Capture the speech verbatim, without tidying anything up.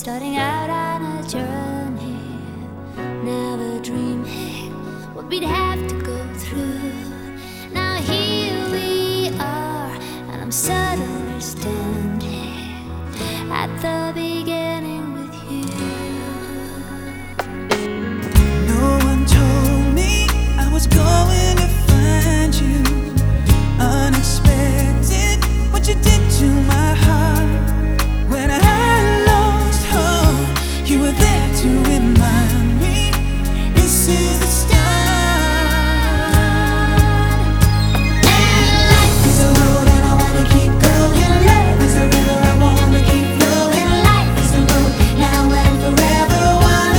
starting out on a journey, never dreaming what we'd have.